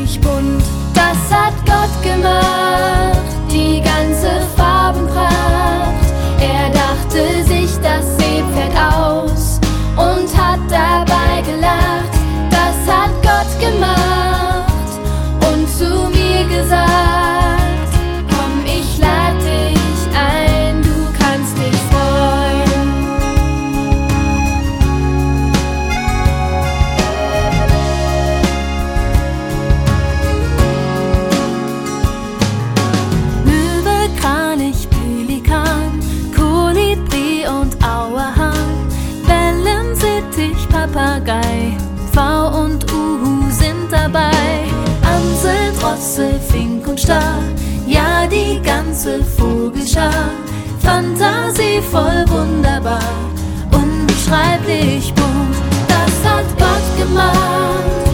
unendlich bunt. Das hat Gott gemacht, die ganze Farbenpracht. Er dachte sich das Seepferd aus und hat dabei gelacht. Das hat Gott gemacht und zu mir gesagt: Komm, ich lade dich ein, du kannst dich freuen. Möwe, Kranich, Pelikan, Kolibri und Auerhahn, Wellensittich, Papagei, V und Uhu sind dabei. Amsel, Drossel, Fink und Star, ja die ganze Vogelschar. Fantasievoll, wunderbar, unbeschreiblich bunt. Das hat Gott gemacht,